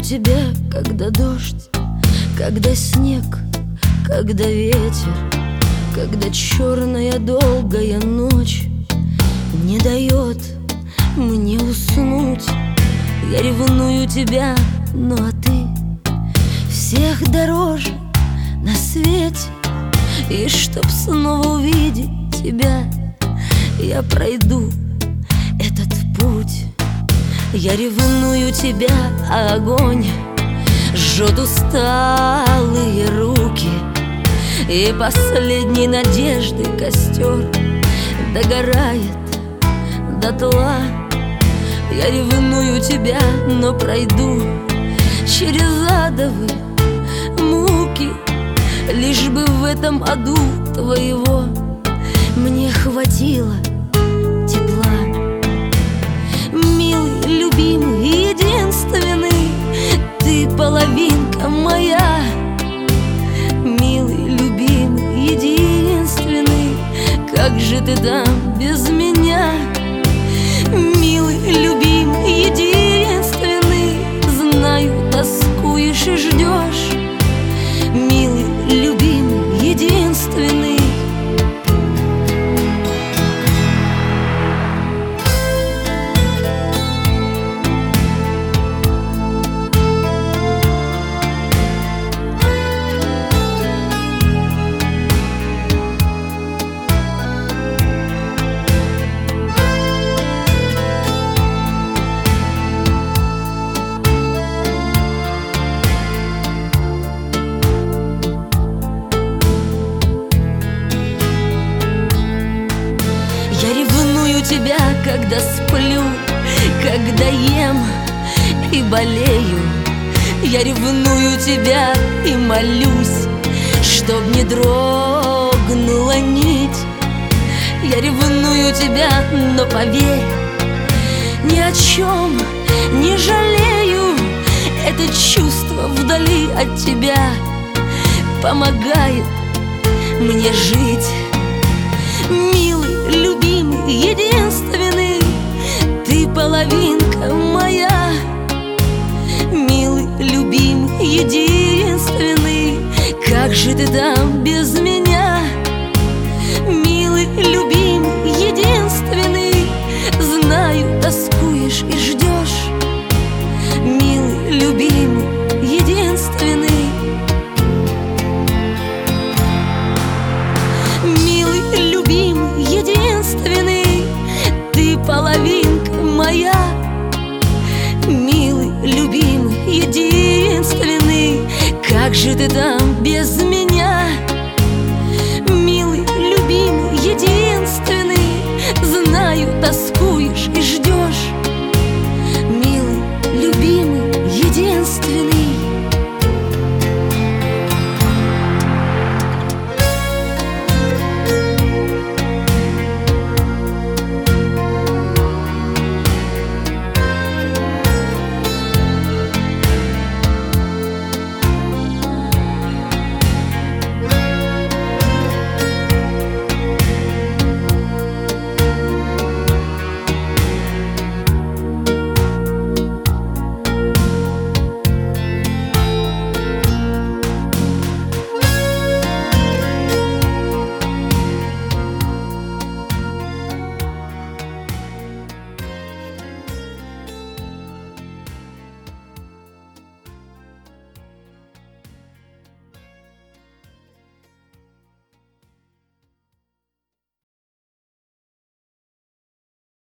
тебя, когда дождь, когда снег, когда ветер, когда черная долгая ночь не дает мне уснуть. Я ревную тебя, ну а ты всех дороже на свете. И чтоб снова увидеть тебя, я пройду этот путь. Я ревную тебя, а огонь жжет усталые руки, и последней надежды костер догорает дотла. Я ревную тебя, но пройду через адовые муки, лишь бы в этом аду твоего мне хватило тепла. Милый, любимый, единственный, ты половинка моя. Милый, любимый, единственный, как же ты там без меня? Милый, любимый, единственный, знаю, тоскуешь и ждешь. Милый, любимый, единственный. Я ревную тебя, когда сплю, когда ем и болею. Я ревную тебя и молюсь, чтоб не дрогнула нить. Я ревную тебя, но поверь, ни о чем не жалею. Это чувство вдали от тебя помогает мне жить. Милый, любимый, единственный, ты половинка моя. Милый, любимый, единственный, как же ты там без меня? Милый, любимый, единственный, знаю, тоскуешь и ждешь. Милый, любимый, единственный. Милый, любимый, единственный, ты половинка моя. Милый, любимый, единственный, как же ты там